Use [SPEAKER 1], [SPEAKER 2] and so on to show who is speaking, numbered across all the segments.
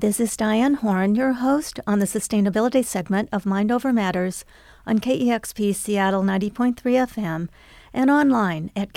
[SPEAKER 1] This is Diane Horn, your host on the sustainability segment of Mind Over Matters on KEXP Seattle 90.3 FM and online at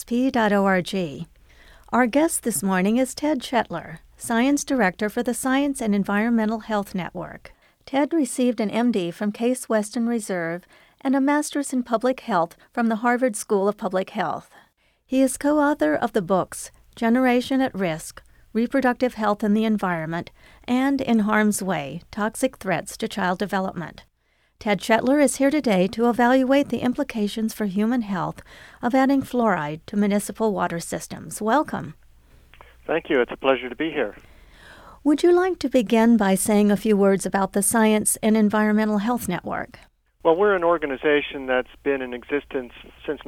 [SPEAKER 1] kexp.org. Our guest this morning is Ted Chetler, Science Director for the Science and Environmental Health Network. Ted received an MD from Case Western Reserve and a Master's in Public Health from the Harvard School of Public Health. He is co-author of the books Generation at Risk, Reproductive Health and the Environment, and In Harm's Way, Toxic Threats to Child Development. Ted Chetler is here today to evaluate the implications for human health of adding fluoride to municipal water systems. Welcome.
[SPEAKER 2] Thank you. It's a pleasure to be here.
[SPEAKER 1] Would you like to begin by saying a few words about the Science and Environmental Health Network?
[SPEAKER 2] Well, we're an organization that's been in existence since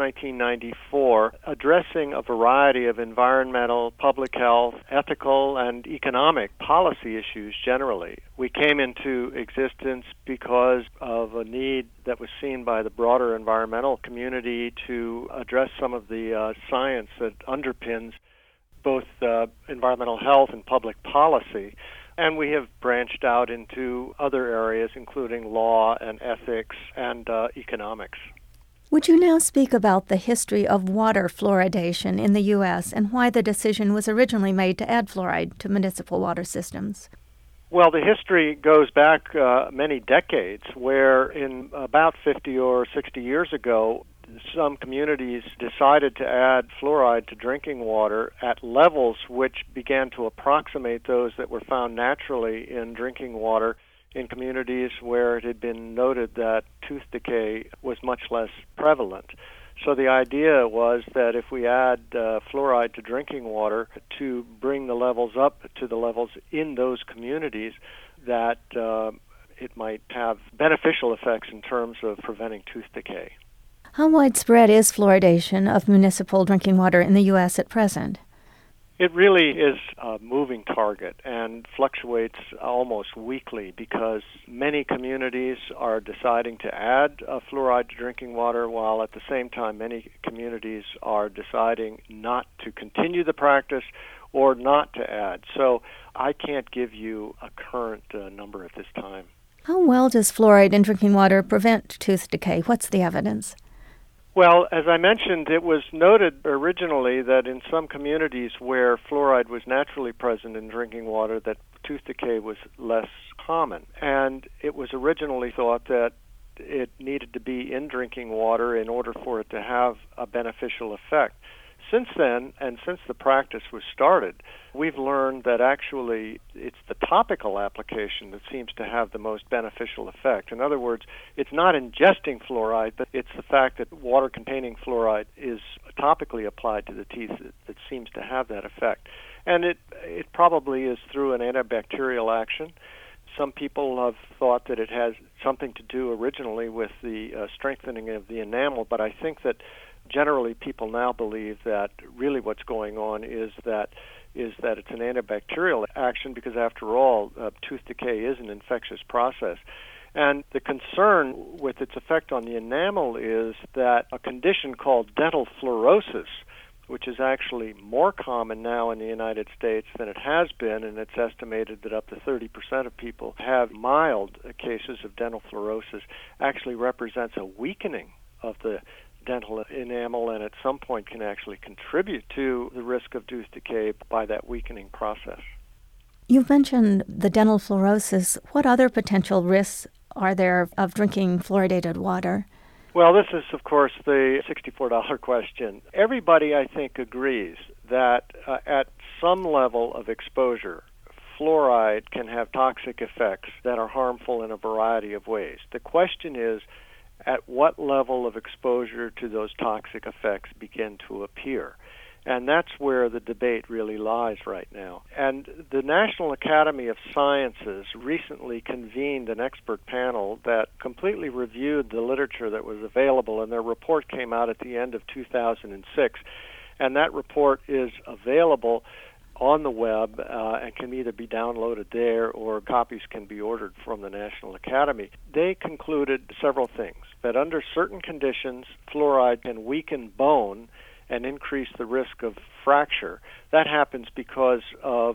[SPEAKER 2] 1994, addressing a variety of environmental, public health, ethical, and economic policy issues generally. We came into existence because of a need that was seen by the broader environmental community to address some of the science that underpins both environmental health and public policy. And we have branched out into other areas, including law and ethics and economics.
[SPEAKER 1] Would you now speak about the history of water fluoridation in the U.S. and why the decision was originally made to add fluoride to municipal water systems?
[SPEAKER 2] Well, the history goes back many decades, where in about 50 or 60 years ago, some communities decided to add fluoride to drinking water at levels which began to approximate those that were found naturally in drinking water in communities where it had been noted that tooth decay was much less prevalent. So the idea was that if we add fluoride to drinking water to bring the levels up to the levels in those communities, that it might have beneficial effects in terms of preventing tooth decay.
[SPEAKER 1] How widespread is fluoridation of municipal drinking water in the U.S. at present?
[SPEAKER 2] It really is a moving target and fluctuates almost weekly because many communities are deciding to add fluoride to drinking water, while at the same time many communities are deciding not to continue the practice or not to add. So I can't give you a current number at this time.
[SPEAKER 1] How well does fluoride in drinking water prevent tooth decay? What's the evidence?
[SPEAKER 2] Well, as I mentioned, it was noted originally that in some communities where fluoride was naturally present in drinking water, that tooth decay was less common. And it was originally thought that it needed to be in drinking water in order for it to have a beneficial effect. Since then, and since the practice was started, we've learned that actually it's the topical application that seems to have the most beneficial effect. In other words, it's not ingesting fluoride, but it's the fact that water containing fluoride is topically applied to the teeth that seems to have that effect. And it probably is through an antibacterial action. Some people have thought that it has something to do originally with the strengthening of the enamel, but I think that generally people now believe that really what's going on is that it's an antibacterial action because, after all, tooth decay is an infectious process. And the concern with its effect on the enamel is that a condition called dental fluorosis, which is actually more common now in the United States than it has been, and it's estimated that up to 30% of people have mild cases of dental fluorosis, actually represents a weakening of the dental enamel and at some point can actually contribute to the risk of tooth decay by that weakening process.
[SPEAKER 1] You've mentioned the dental fluorosis. What other potential risks are there of drinking fluoridated water?
[SPEAKER 2] Well, this is, of course, the $64 question. Everybody, I think, agrees that at some level of exposure, fluoride can have toxic effects that are harmful in a variety of ways. The question is, at what level of exposure do those toxic effects begin to appear? And that's where the debate really lies right now. And the National Academy of Sciences recently convened an expert panel that completely reviewed the literature that was available, and their report came out at the end of 2006. And that report is available on the web and can either be downloaded there or copies can be ordered from the National Academy. They concluded several things, that under certain conditions, fluoride can weaken bone and increase the risk of fracture. That happens because of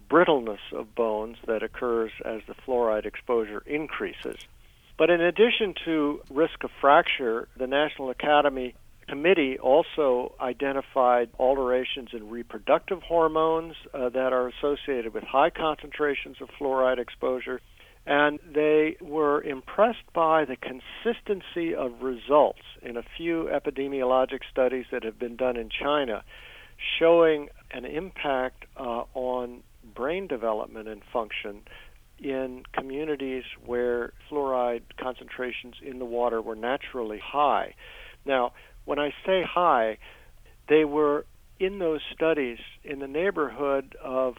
[SPEAKER 2] brittleness of bones that occurs as the fluoride exposure increases. But in addition to risk of fracture, the National Academy Committee also identified alterations in reproductive hormones that are associated with high concentrations of fluoride exposure, and they were impressed by the consistency of results in a few epidemiologic studies that have been done in China, showing an impact on brain development and function in communities where fluoride concentrations in the water were naturally high. Now, when I say high, they were in those studies in the neighborhood of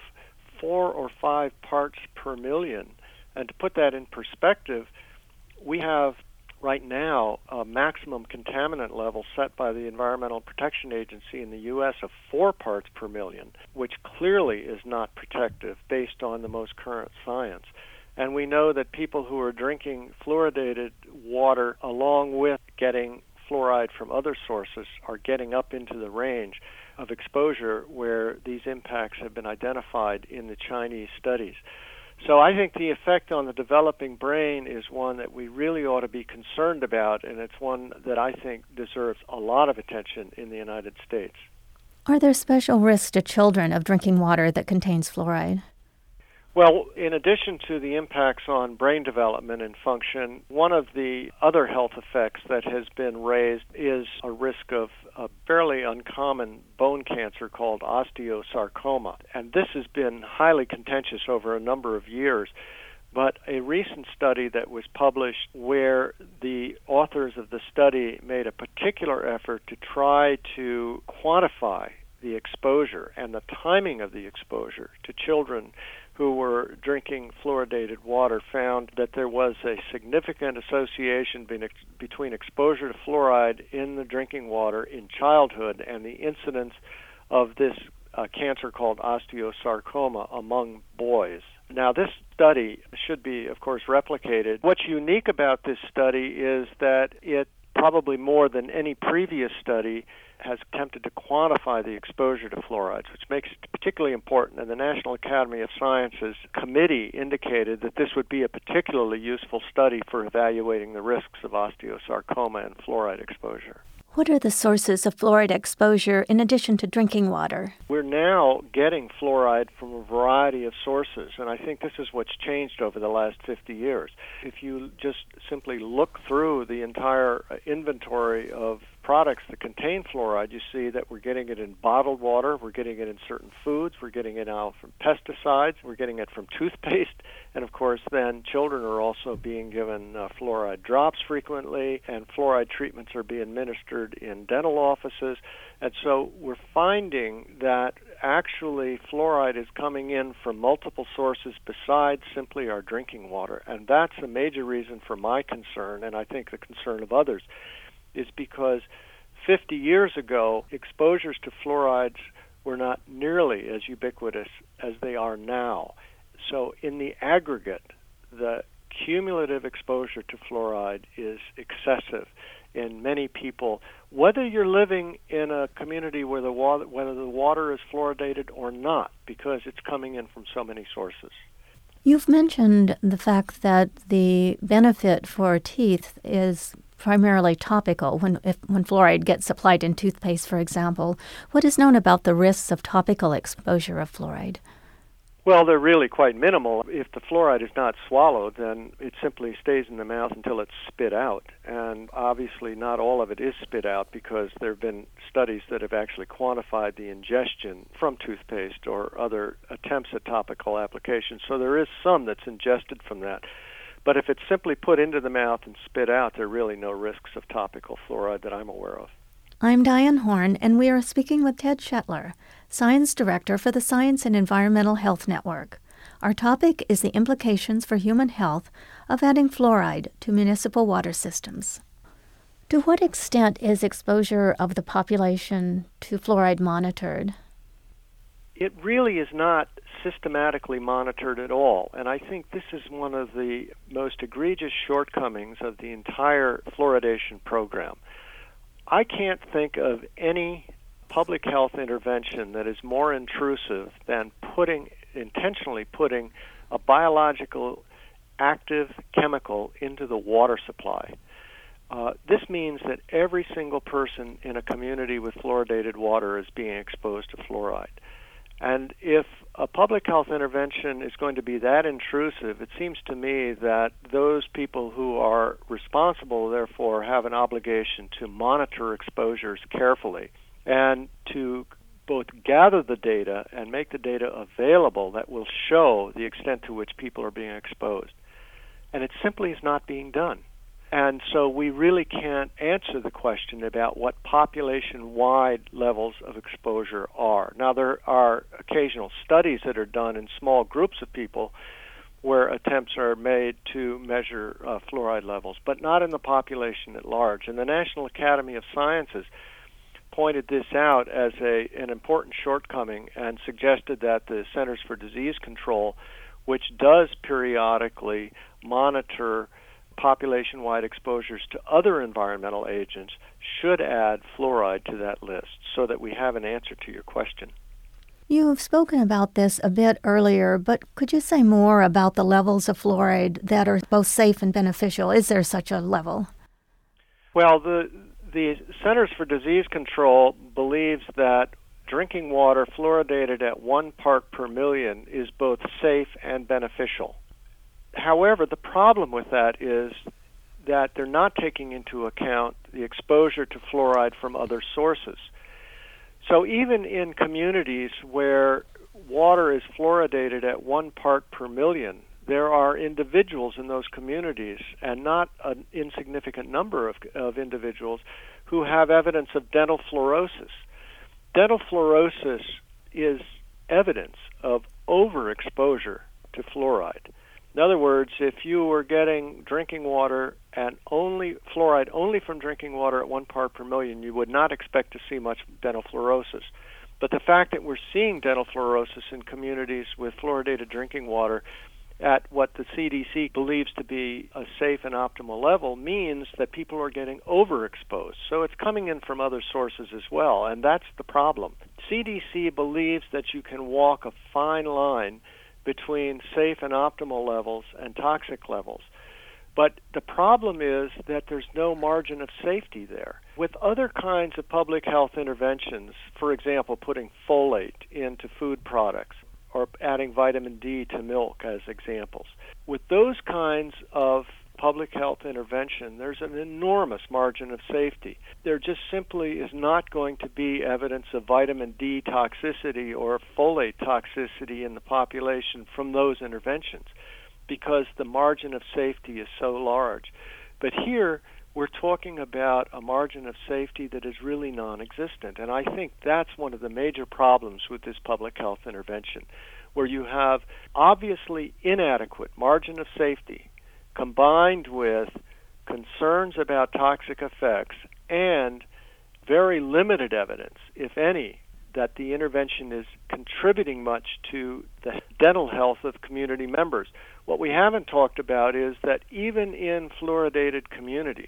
[SPEAKER 2] 4 or 5 parts per million. And to put that in perspective, we have right now a maximum contaminant level set by the Environmental Protection Agency in the U.S. of 4 parts per million, which clearly is not protective based on the most current science. And we know that people who are drinking fluoridated water along with getting fluoride from other sources are getting up into the range of exposure where these impacts have been identified in the Chinese studies. So I think the effect on the developing brain is one that we really ought to be concerned about, and it's one that I think deserves a lot of attention in the United States.
[SPEAKER 1] Are there special risks to children of drinking water that contains fluoride?
[SPEAKER 2] Well, in addition to the impacts on brain development and function, one of the other health effects that has been raised is a risk of a fairly uncommon bone cancer called osteosarcoma. And this has been highly contentious over a number of years. But a recent study that was published where the authors of the study made a particular effort to try to quantify the exposure and the timing of the exposure to children who were drinking fluoridated water found that there was a significant association between exposure to fluoride in the drinking water in childhood and the incidence of this cancer called osteosarcoma among boys. Now, this study should be, of course, replicated. What's unique about this study is that it, probably more than any previous study, has attempted to quantify the exposure to fluorides, which makes it particularly important. And the National Academy of Sciences committee indicated that this would be a particularly useful study for evaluating the risks of osteosarcoma and fluoride exposure.
[SPEAKER 1] What are the sources of fluoride exposure in addition to drinking water?
[SPEAKER 2] We're now getting fluoride from a variety of sources, and I think this is what's changed over the last 50 years. If you just simply look through the entire inventory of products that contain fluoride, you see that we're getting it in bottled water, we're getting it in certain foods, we're getting it now from pesticides, we're getting it from toothpaste, and of course then children are also being given fluoride drops frequently, and fluoride treatments are being administered in dental offices. And so we're finding that actually fluoride is coming in from multiple sources besides simply our drinking water, and that's a major reason for my concern, and I think the concern of others, is because 50 years ago, exposures to fluorides were not nearly as ubiquitous as they are now. So in the aggregate, the cumulative exposure to fluoride is excessive in many people, whether you're living in a community where whether the water is fluoridated or not, because it's coming in from so many sources.
[SPEAKER 1] You've mentioned the fact that the benefit for teeth is primarily topical when fluoride gets applied in toothpaste, for example. What is known about the risks of topical exposure of fluoride?
[SPEAKER 2] Well, they're really quite minimal. If the fluoride is not swallowed, then it simply stays in the mouth until it's spit out. And obviously not all of it is spit out because there have been studies that have actually quantified the ingestion from toothpaste or other attempts at topical application. So there is some that's ingested from that. But if it's simply put into the mouth and spit out, there are really no risks of topical fluoride that I'm aware of.
[SPEAKER 1] I'm Diane Horn, and we are speaking with Ted Shetler, Science Director for the Science and Environmental Health Network. Our topic is the implications for human health of adding fluoride to municipal water systems. To what extent is exposure of the population to fluoride monitored?
[SPEAKER 2] It really is not systematically monitored at all, and I think this is one of the most egregious shortcomings of the entire fluoridation program. I can't think of any public health intervention that is more intrusive than putting intentionally putting a biological active chemical into the water supply. This means that every single person in a community with fluoridated water is being exposed to fluoride. And if a public health intervention is going to be that intrusive, it seems to me that those people who are responsible, therefore, have an obligation to monitor exposures carefully and to both gather the data and make the data available that will show the extent to which people are being exposed. And it simply is not being done. And so we really can't answer the question about what population-wide levels of exposure are. Now, there are occasional studies that are done in small groups of people where attempts are made to measure fluoride levels, but not in the population at large. And the National Academy of Sciences pointed this out as an important shortcoming and suggested that the Centers for Disease Control, which does periodically monitor population-wide exposures to other environmental agents, should add fluoride to that list so that we have an answer to your question.
[SPEAKER 1] You've spoken about this a bit earlier, but could you say more about the levels of fluoride that are both safe and beneficial? Is there such a level?
[SPEAKER 2] Well, the Centers for Disease Control believes that drinking water fluoridated at 1 part per million is both safe and beneficial. However, the problem with that is that they're not taking into account the exposure to fluoride from other sources. So even in communities where water is fluoridated at 1 part per million, there are individuals in those communities, and not an insignificant number of individuals, who have evidence of dental fluorosis. Dental fluorosis is evidence of overexposure to fluoride. In other words, if you were getting drinking water and fluoride only from drinking water at 1 part per million, you would not expect to see much dental fluorosis. But the fact that we're seeing dental fluorosis in communities with fluoridated drinking water at what the CDC believes to be a safe and optimal level means that people are getting overexposed. So it's coming in from other sources as well, and that's the problem. CDC believes that you can walk a fine line between safe and optimal levels and toxic levels. But the problem is that there's no margin of safety there. With other kinds of public health interventions, for example, putting folate into food products or adding vitamin D to milk as examples, with those kinds of public health intervention, there's an enormous margin of safety. There just simply is not going to be evidence of vitamin D toxicity or folate toxicity in the population from those interventions because the margin of safety is so large. But here, we're talking about a margin of safety that is really non-existent. And I think that's one of the major problems with this public health intervention, where you have obviously inadequate margin of safety combined with concerns about toxic effects and very limited evidence, if any, that the intervention is contributing much to the dental health of community members. What we haven't talked about is that even in fluoridated communities,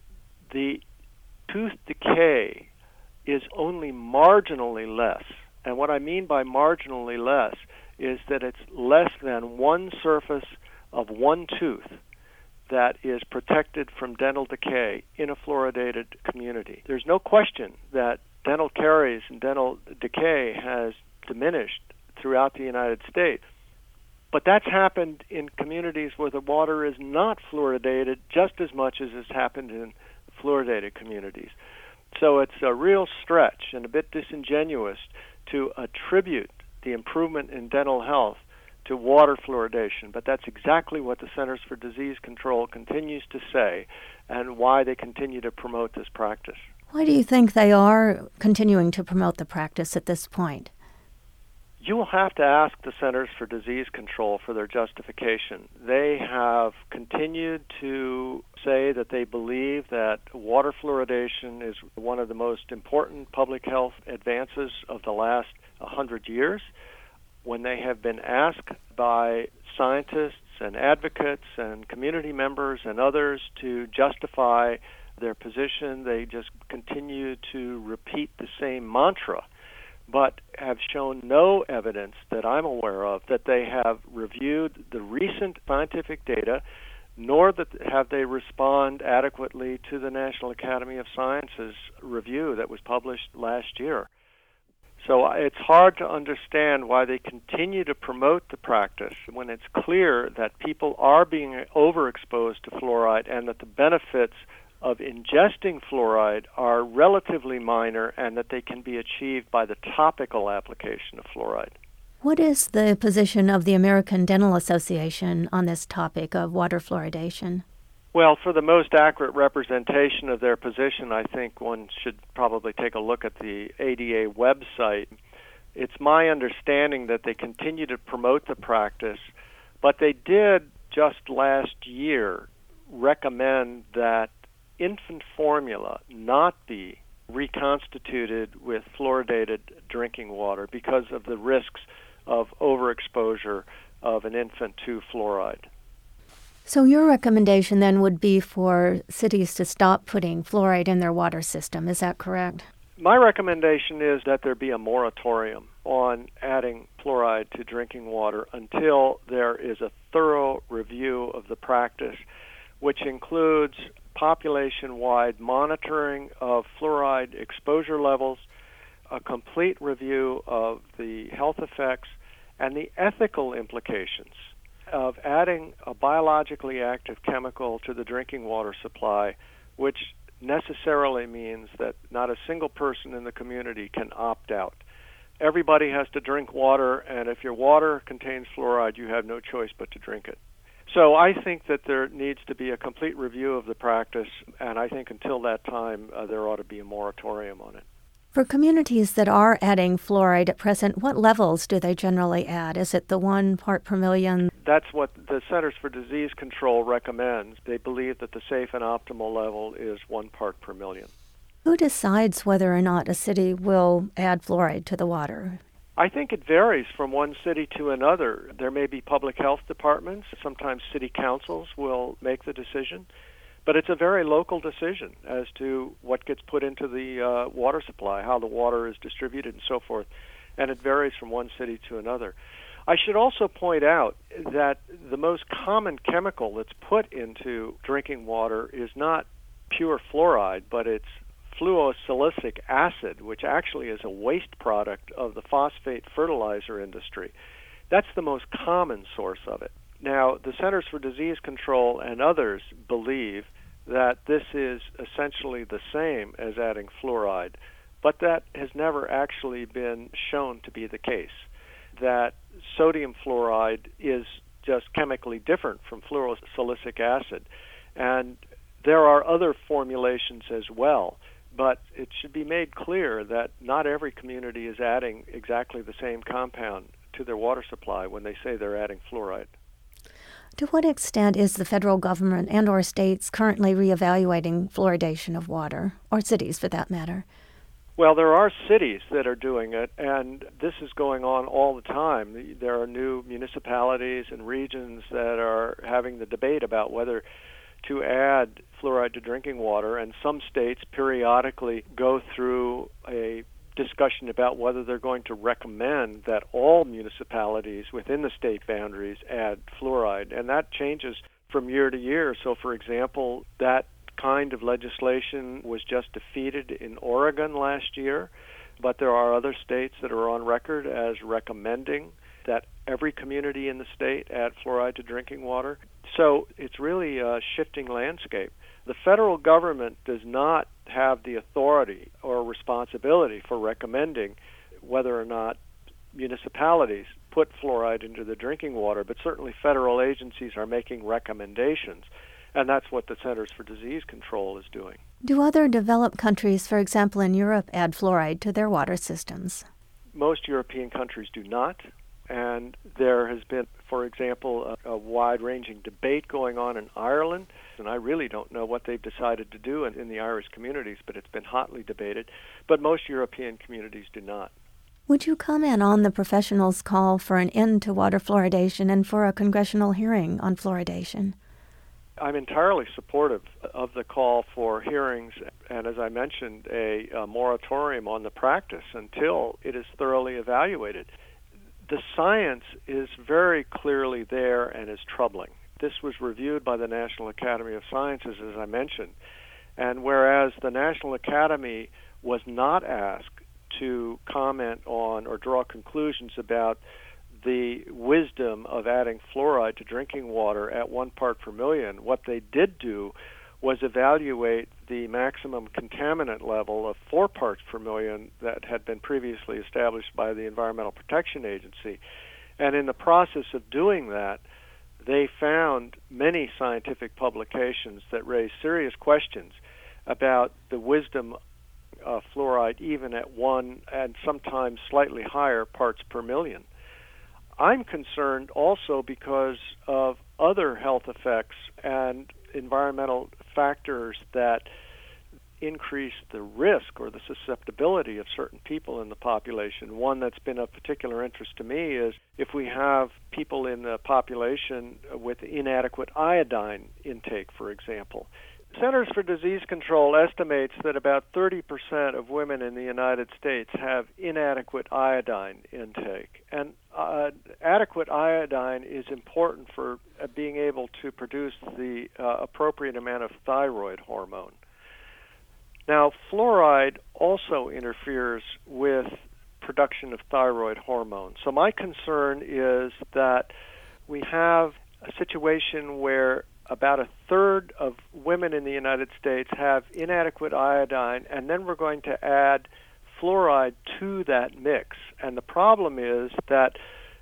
[SPEAKER 2] the tooth decay is only marginally less. And what I mean by marginally less is that it's less than one surface of one tooth that is protected from dental decay in a fluoridated community. There's no question that dental caries and dental decay has diminished throughout the United States. But that's happened in communities where the water is not fluoridated just as much as has happened in fluoridated communities. So it's a real stretch and a bit disingenuous to attribute the improvement in dental health to water fluoridation, but that's exactly what the Centers for Disease Control continues to say and why they continue to promote this practice.
[SPEAKER 1] Why do you think they are continuing to promote the practice at this point?
[SPEAKER 2] You will have to ask the Centers for Disease Control for their justification. They have continued to say that they believe that water fluoridation is one of the most important public health advances of the last 100 years. When they have been asked by scientists and advocates and community members and others to justify their position, they just continue to repeat the same mantra but have shown no evidence that I'm aware of that they have reviewed the recent scientific data, nor that have they respond adequately to the National Academy of Sciences review that was published last year. So it's hard to understand why they continue to promote the practice when it's clear that people are being overexposed to fluoride and that the benefits of ingesting fluoride are relatively minor and that they can be achieved by the topical application of fluoride.
[SPEAKER 1] What is the position of the American Dental Association on this topic of water fluoridation?
[SPEAKER 2] Well, for the most accurate representation of their position, I think one should probably take a look at the ADA website. It's my understanding that they continue to promote the practice, but they did just last year recommend that infant formula not be reconstituted with fluoridated drinking water because of the risks of overexposure of an infant to fluoride.
[SPEAKER 1] So your recommendation then would be for cities to stop putting fluoride in their water system, is that correct?
[SPEAKER 2] My recommendation is that there be a moratorium on adding fluoride to drinking water until there is a thorough review of the practice, which includes population-wide monitoring of fluoride exposure levels, a complete review of the health effects, and the ethical implications of adding a biologically active chemical to the drinking water supply, which necessarily means that not a single person in the community can opt out. Everybody has to drink water, and if your water contains fluoride, you have no choice but to drink it. So I think that there needs to be a complete review of the practice, and I think until that time, there ought to be a moratorium on it.
[SPEAKER 1] For communities that are adding fluoride at present, what levels do they generally add? Is it the 1 part per million?
[SPEAKER 2] That's what the Centers for Disease Control recommends. They believe that the safe and optimal level is 1 part per million.
[SPEAKER 1] Who decides whether or not a city will add fluoride to the water?
[SPEAKER 2] I think it varies from one city to another. There may be public health departments. Sometimes city councils will make the decision. But it's a very local decision as to what gets put into the water supply, how the water is distributed, and so forth. And it varies from one city to another. I should also point out that the most common chemical that's put into drinking water is not pure fluoride, but it's fluorosilicic acid, which actually is a waste product of the phosphate fertilizer industry. That's the most common source of it. Now, the Centers for Disease Control and others believe that this is essentially the same as adding fluoride, but that has never actually been shown to be the case, that sodium fluoride is just chemically different from fluorosilicic acid. And there are other formulations as well, but it should be made clear that not every community is adding exactly the same compound to their water supply when they say they're adding fluoride.
[SPEAKER 1] To what extent is the federal government and or states currently reevaluating fluoridation of water, or cities for that matter?
[SPEAKER 2] Well, there are cities that are doing it, and this is going on all the time. There are new municipalities and regions that are having the debate about whether to add fluoride to drinking water, and some states periodically go through a discussion about whether they're going to recommend that all municipalities within the state boundaries add fluoride, and that changes from year to year. So, for example, that kind of legislation was just defeated in Oregon last year, but there are other states that are on record as recommending that every community in the state add fluoride to drinking water. So it's really a shifting landscape. The federal government does not have the authority or responsibility for recommending whether or not municipalities put fluoride into the drinking water, but certainly federal agencies are making recommendations, and that's what the Centers for Disease Control is doing.
[SPEAKER 1] Do other developed countries, for example in Europe, add fluoride to their water systems?
[SPEAKER 2] Most European countries do not. And there has been, for example, a wide-ranging debate going on in Ireland, and I really don't know what they've decided to do in the Irish communities, but it's been hotly debated. But most European communities do not.
[SPEAKER 1] Would you comment on the professionals' call for an end to water fluoridation and for a congressional hearing on fluoridation?
[SPEAKER 2] I'm entirely supportive of the call for hearings and, as I mentioned, a moratorium on the practice until it is thoroughly evaluated. The science is very clearly there and is troubling. This was reviewed by the National Academy of Sciences, as I mentioned, and whereas the National Academy was not asked to comment on or draw conclusions about the wisdom of adding fluoride to drinking water at 1 part per million, what they did do was evaluate the maximum contaminant level of 4 parts per million that had been previously established by the Environmental Protection Agency. And in the process of doing that, they found many scientific publications that raised serious questions about the wisdom of fluoride even at 1 and sometimes slightly higher parts per million. I'm concerned also because of other health effects and environmental factors that increase the risk or the susceptibility of certain people in the population. One that's been of particular interest to me is if we have people in the population with inadequate iodine intake, for example. Centers for Disease Control estimates that about 30% of women in the United States have inadequate iodine intake. And adequate iodine is important for being able to produce the appropriate amount of thyroid hormone. Now, fluoride also interferes with production of thyroid hormone. So my concern is that we have a situation where about a third of women in the United States have inadequate iodine, and then we're going to add fluoride to that mix. And the problem is that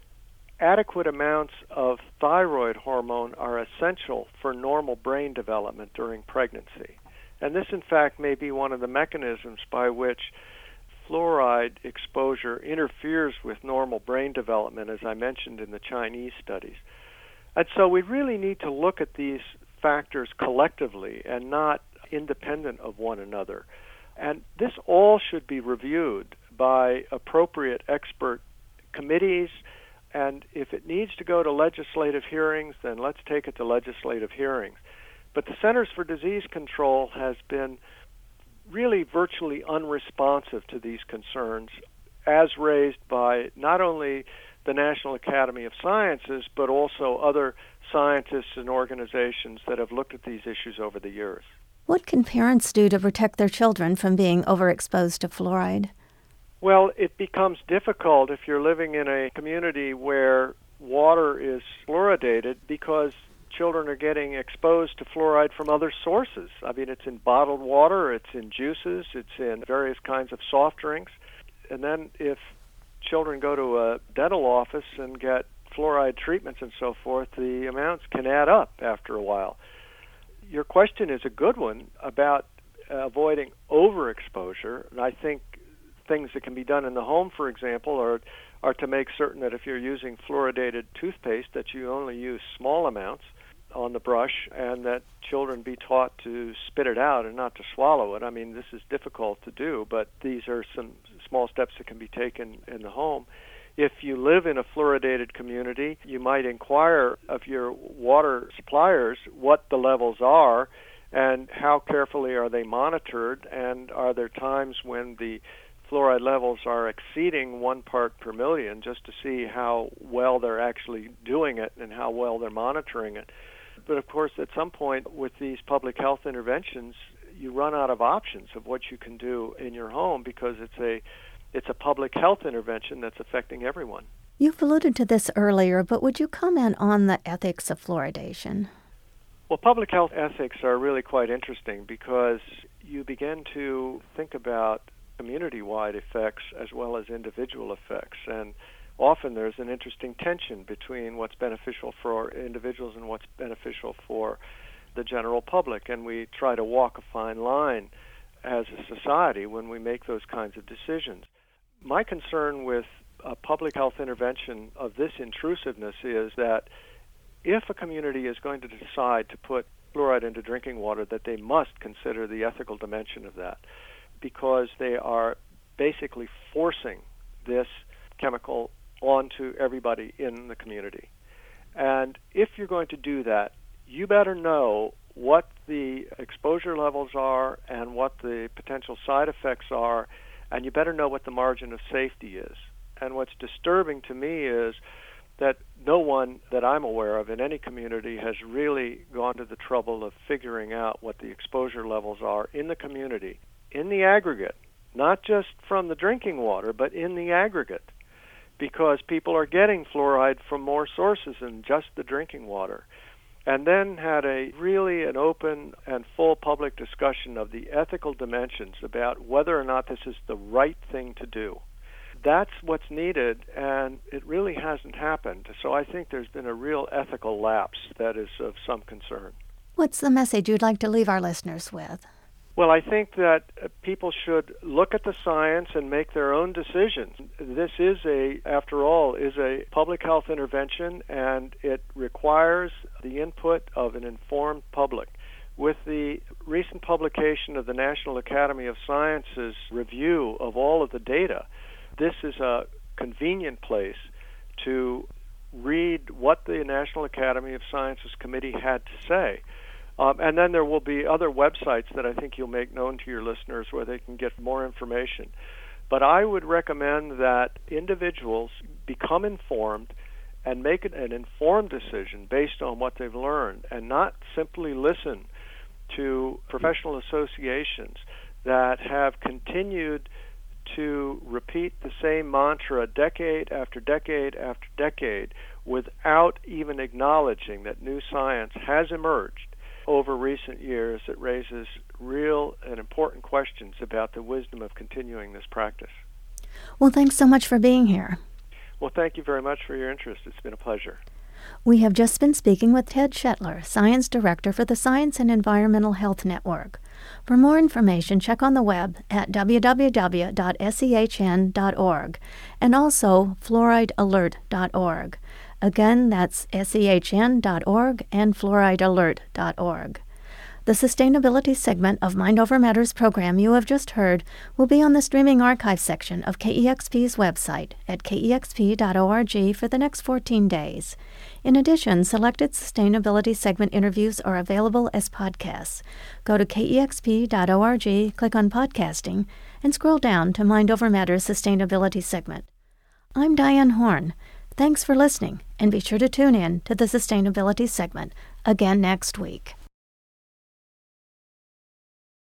[SPEAKER 2] adequate amounts of thyroid hormone are essential for normal brain development during pregnancy. And this, in fact, may be one of the mechanisms by which fluoride exposure interferes with normal brain development, as I mentioned in the Chinese studies. And so we really need to look at these factors collectively and not independent of one another. And this all should be reviewed by appropriate expert committees. And if it needs to go to legislative hearings, then let's take it to legislative hearings. But the Centers for Disease Control has been really virtually unresponsive to these concerns as raised by not only the National Academy of Sciences, but also other scientists and organizations that have looked at these issues over the years.
[SPEAKER 1] What can parents do to protect their children from being overexposed to fluoride?
[SPEAKER 2] Well, it becomes difficult if you're living in a community where water is fluoridated because children are getting exposed to fluoride from other sources. I mean, it's in bottled water, it's in juices, it's in various kinds of soft drinks. And then if children go to a dental office and get fluoride treatments and so forth, the amounts can add up after a while. Your question is a good one about avoiding overexposure. And I think things that can be done in the home, for example, are to make certain that if you're using fluoridated toothpaste that you only use small amounts on the brush and that children be taught to spit it out and not to swallow it. I mean, this is difficult to do, but these are some small steps that can be taken in the home. If you live in a fluoridated community, you might inquire of your water suppliers what the levels are and how carefully are they monitored, and are there times when the fluoride levels are exceeding 1 part per million, just to see how well they're actually doing it and how well they're monitoring it. But of course, at some point with these public health interventions, you run out of options of what you can do in your home because it's a public health intervention that's affecting everyone.
[SPEAKER 1] You've alluded to this earlier, but would you comment on the ethics of fluoridation?
[SPEAKER 2] Well, public health ethics are really quite interesting because you begin to think about community-wide effects as well as individual effects. And often there's an interesting tension between what's beneficial for individuals and what's beneficial for the general public. And we try to walk a fine line as a society when we make those kinds of decisions. My concern with a public health intervention of this intrusiveness is that if a community is going to decide to put fluoride into drinking water, that they must consider the ethical dimension of that, because they are basically forcing this chemical onto everybody in the community. And if you're going to do that, you better know what the exposure levels are and what the potential side effects are, and you better know what the margin of safety is. And what's disturbing to me is that no one that I'm aware of in any community has really gone to the trouble of figuring out what the exposure levels are in the community, in the aggregate, not just from the drinking water, but in the aggregate, because people are getting fluoride from more sources than just the drinking water. And then had an open and full public discussion of the ethical dimensions about whether or not this is the right thing to do. That's what's needed, and it really hasn't happened. So I think there's been a real ethical lapse that is of some concern. What's
[SPEAKER 1] the message you'd like to leave our listeners with?
[SPEAKER 2] Well, I think that people should look at the science and make their own decisions. This is after all, a public health intervention, and it requires the input of an informed public. With the recent publication of the National Academy of Sciences review of all of the data, this is a convenient place to read what the National Academy of Sciences Committee had to say. And then there will be other websites that I think you'll make known to your listeners where they can get more information. But I would recommend that individuals become informed and make an informed decision based on what they've learned, and not simply listen to professional associations that have continued to repeat the same mantra decade after decade after decade without even acknowledging that new science has emerged over recent years that raises real and important questions about the wisdom of continuing this practice.
[SPEAKER 1] Well, thanks so much for being here.
[SPEAKER 2] Well, thank you very much for your interest. It's been a pleasure.
[SPEAKER 1] We have just been speaking with Ted Shetler, Science Director for the Science and Environmental Health Network. For more information, check on the web at www.sehn.org and also fluoridealert.org. Again, that's sehn.org and fluoridealert.org. The sustainability segment of Mind Over Matters program you have just heard will be on the streaming archive section of KEXP's website at kexp.org for the next 14 days. In addition, selected sustainability segment interviews are available as podcasts. Go to kexp.org, click on podcasting, and scroll down to Mind Over Matters sustainability segment. I'm Diane Horn. Thanks for listening, and be sure to tune in to the sustainability segment again next week.